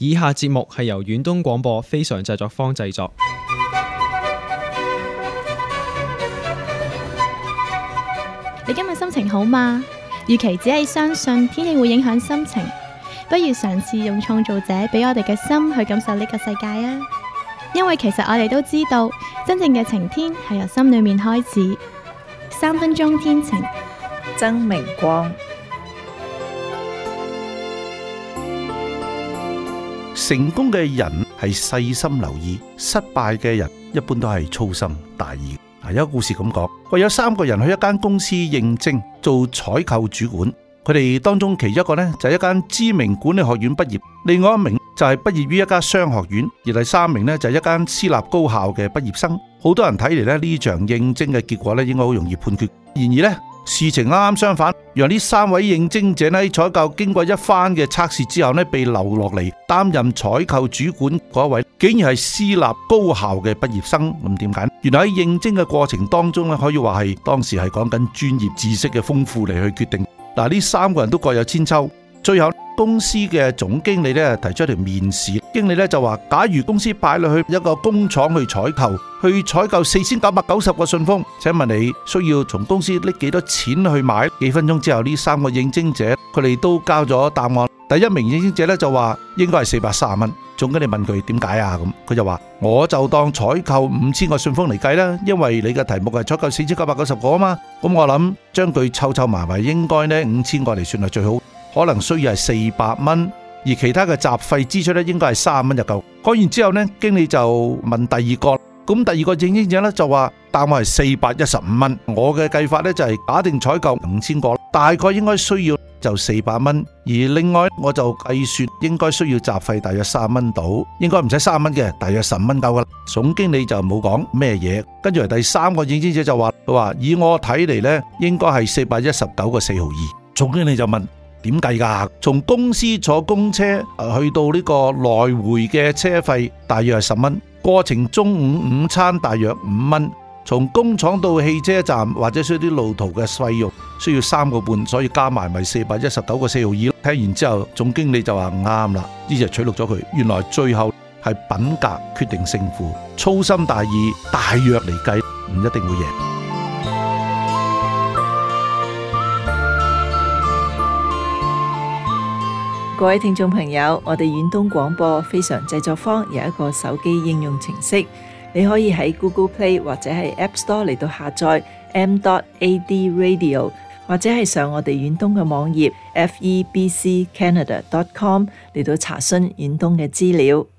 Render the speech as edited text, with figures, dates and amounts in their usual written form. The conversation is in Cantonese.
以下節目係由遠東廣播非常製作坊製作。 你今日心情好嗎？與其只係相信天氣會影響心情，不如嘗試用創造者俾我哋嘅心去感受呢個世界啊！因為其實我哋都知道，真正嘅晴天係由心裏面開始。3分鐘天晴， 曾明光。 成功嘅人係細心留意，失敗嘅人一般都係粗心大意。有個故事咁講，話有3個人去一間公司應徵做採購主管，佢哋當中其一個呢，就係一間知名管理學院畢業，另外一名就係畢業於一家商學院，而第3名呢，就係一間私立高校嘅畢業生。好多人睇嚟呢場應徵嘅結果呢，應該好容易判決。然而呢，事情啱啱相反，讓呢3位應徵者呢，喺採購經過一番嘅測試之後呢，被留落嚟擔任採購主管嗰一位，竟然係私立高校嘅畢業生。咁點解？原來喺應徵嘅過程當中呢，可以話係當時係講緊專業知識嘅豐富嚟去決定。嗱，呢3個人都各有千秋。最後公司嘅總經理呢，提出一條面試，經理呢就話，假如公司派你去一個工廠去採購4990個信封，請問你需要從公司拎幾多錢去買？幾分鐘之後，呢3個應徵者佢哋都交咗答案。第一名應徵者呢就話應該係430蚊。總經理問佢點解啊？咁佢就話，我就當採購5000個信封嚟計啦，因為你嘅題目係採購4990個啊嘛。咁我諗將佢湊埋埋，應該呢5000個嚟算係最好，可能需要係400蚊，而其他嘅雜費支出呢應該係30蚊就夠。講完之後呢，經理就問第二個，咁第二個應徵者呢就話答案係415蚊。我嘅計法呢就係假定採購5000個，大概應該需要就400蚊，而另外我就計算應該需要雜費大約30蚊到，應該唔使30蚊嘅，大約15蚊夠噶啦。總經理就冇講咩嘢，跟住嚟第3個應徵者就話，佢話以我睇嚟呢，應該係419個4毫2。總經理就問點計噶？從公司坐公車去到呢個來回嘅車費大約係10蚊，過程中午餐大約5蚊。從工廠到汽車站或者需要啲路途嘅費用需要3個半，所以加埋咪419個4毫2。聽完之後，總經理就話啱啦，呢就取錄咗佢。原來最後係品格決定勝負，粗心大意大約嚟計唔一定會贏。 各位聽眾朋友，我哋遠東廣播非常製作坊有一個手機應用程式，你可以喺 Google Play 或者係 App Store 嚟到下載 m.ad radio， 或者係上我哋遠東嘅網頁 febccanada.com 嚟到查詢遠東嘅資料。